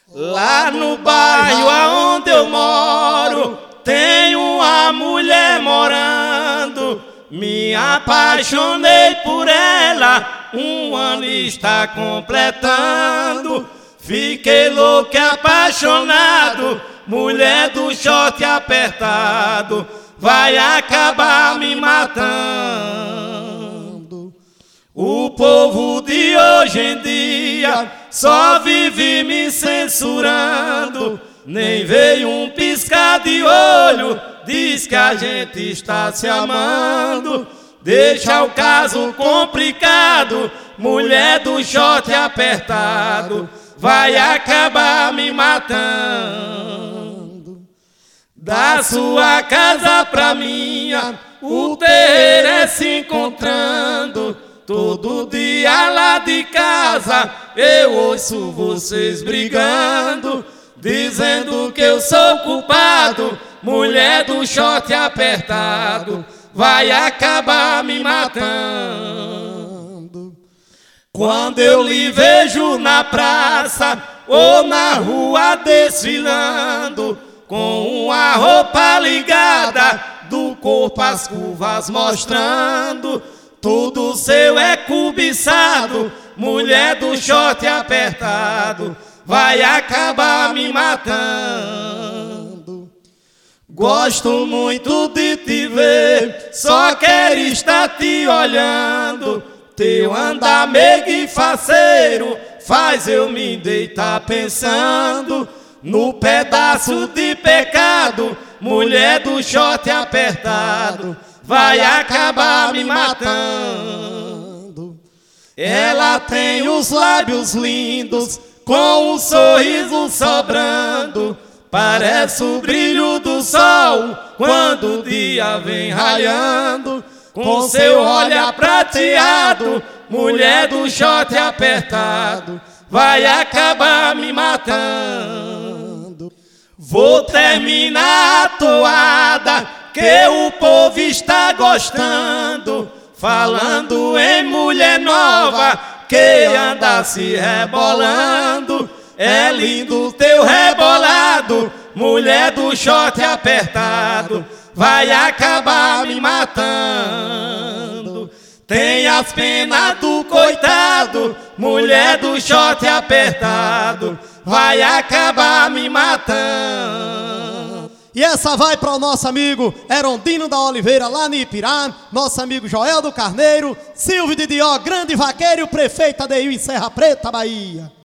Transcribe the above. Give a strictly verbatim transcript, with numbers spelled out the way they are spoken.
Lá no bairro aonde eu moro, tem uma mulher morando. Me apaixonei por ela, um ano está completando. Fiquei louco e apaixonado, mulher do short apertado, vai acabar me matando. O povo de hoje em dia só vive me censurando, nem veio um piscar de olho, diz que a gente está se amando. Deixa o caso complicado, mulher do short apertado, vai acabar me matando. Da sua casa pra minha, o terreiro é se encontrando. Todo dia lá de casa eu ouço vocês brigando, dizendo que eu sou culpado, mulher do short apertado, vai acabar me matando. Quando eu lhe vejo na praça ou na rua desfilando, com uma roupa ligada, do corpo as curvas mostrando, tudo seu é cobiçado, mulher do short apertado, vai acabar me matando. Gosto muito de te ver, só quero estar te olhando. Teu andar meigo e faceiro faz eu me deitar pensando no pedaço de pecado, mulher do short apertado, vai acabar me matando. Ela tem os lábios lindos, com um sorriso sobrando, parece o brilho do sol quando o dia vem raiando. Com seu olhar prateado, mulher do short apertado, vai acabar me matando. Vou terminar a toada que o povo está gostando, falando em mulher nova que anda se rebolando. É lindo teu rebolado, mulher do short apertado, vai acabar me matando. Tem as penas do coitado, mulher do short apertado, vai acabar me matando. E essa vai para o nosso amigo Erondino da Oliveira, lá no Ipirá, nosso amigo Joel do Carneiro, Silvio de Dió, grande vaqueiro, e o prefeito Adeil em Serra Preta, Bahia.